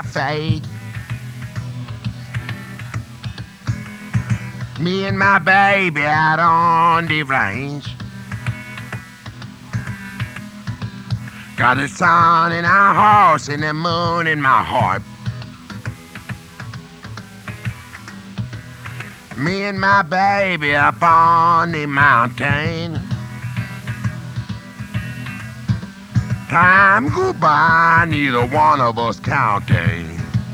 my fate. Me and my baby out on the range. Got the sun in our horse and the moon in my heart. Me and my baby up on the mountain. Time go by, neither one of us counting.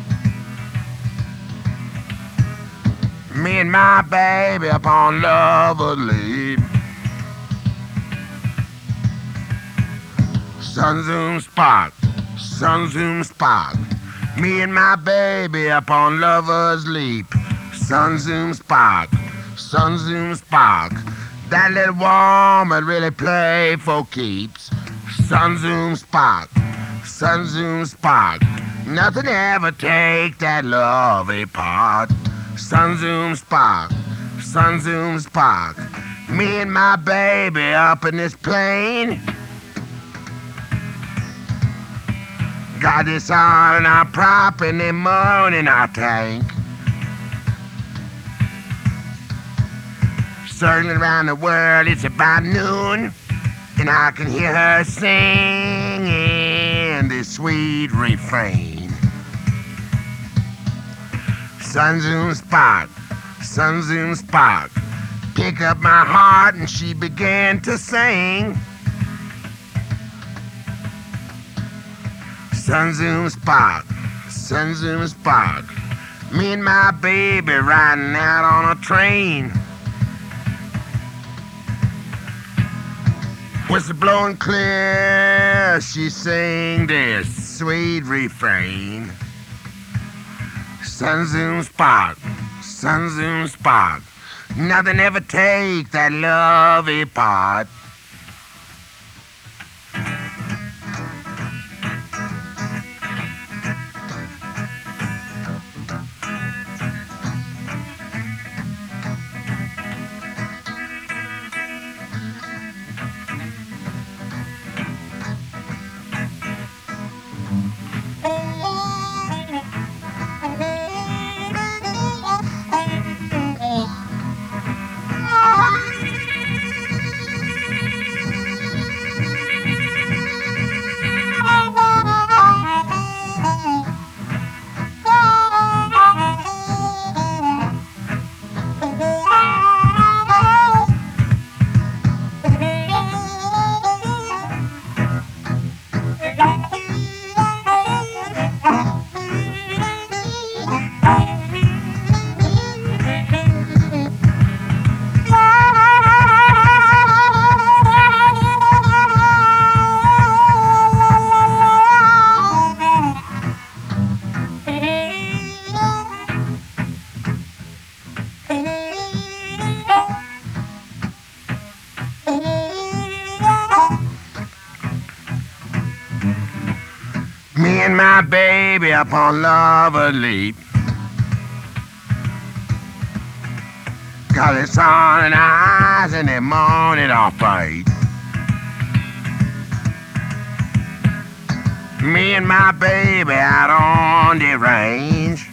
Me and my baby up on Lover's Leap. Sun zoom spark, sun zoom spark. Me and my baby up on Lover's Leap. Sun zoom spark, sun zoom spark. That little woman really play for keeps. Sun zoom spark, sun zoom spark. Nothing ever take that love apart. Sun zoom spark, sun zoom spark. Me and my baby up in this plane. Got this on our prop and the moon in our tank. Circling around the world, it's about noon, and I can hear her singing this sweet refrain. Sun zoom spark, sun zoom spark. Pick up my heart and she began to sing. Sun zoom spark, sun zoom spark. Me and my baby riding out on a train. Whistle blowing clear, she sang this sweet refrain. Sun zoom spark, sun zoom spark. Nothing ever take that love apart. Me and my baby up on Lover's Leap. Got the sun in our eyes and the moon in our face. Me and my baby out on the range.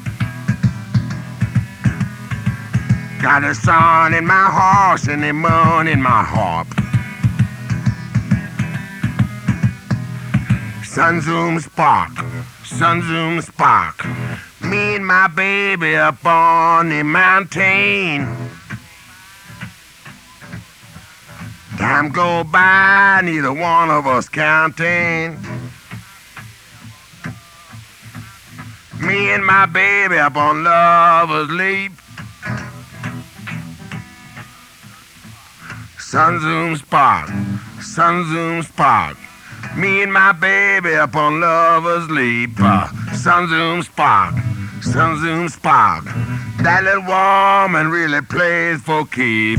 Got the sun in my horse and the moon in my harp. Sun zoom spark, sun zoom spark. Me and my baby up on the mountain. Time go by, neither one of us counting. Me and my baby up on Lover's Leap. Sun zoom spark, sun zoom spark. Me and my baby up on Lover's Leap. Sun zoom spark, sun zoom spark. That little woman really plays for keep.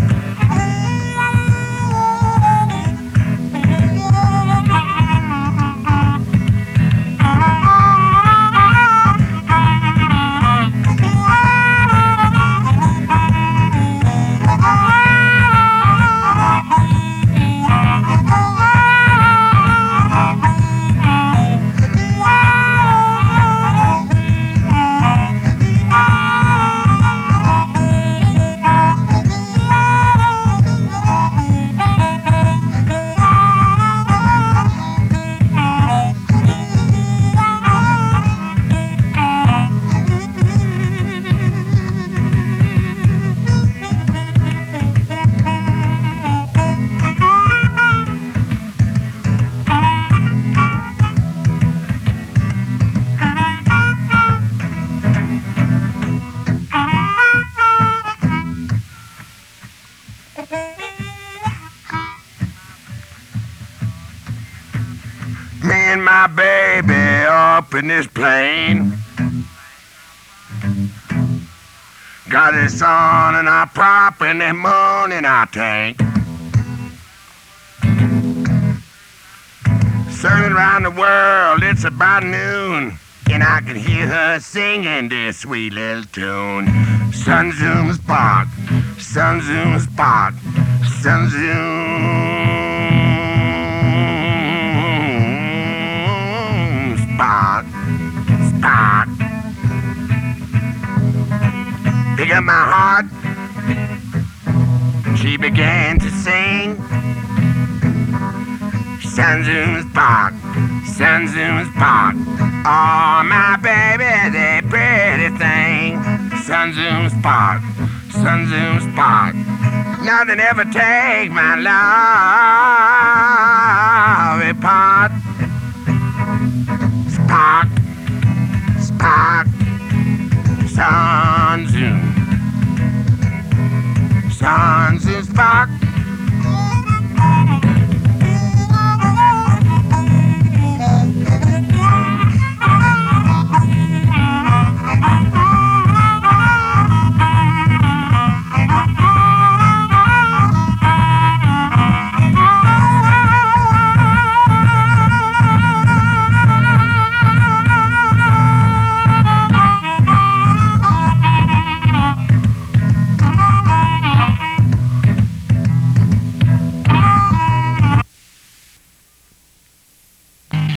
Me and my baby up in this plane. Got the sun in our prop and the moon in our tank. Sailing around the world, it's about noon, and I can hear her singing this sweet little tune. Sun zooms Park, sun zooms Park, sun zooms Park, Park. Pick up my heart, she began to sing. Sun zooms Park, sun zooms Park. Oh, my baby, the pretty thing. Sun zooms Park, sun zooms Park. Nothing ever take my love apart. Spark, spark, sun zoom. Sun zooms Park.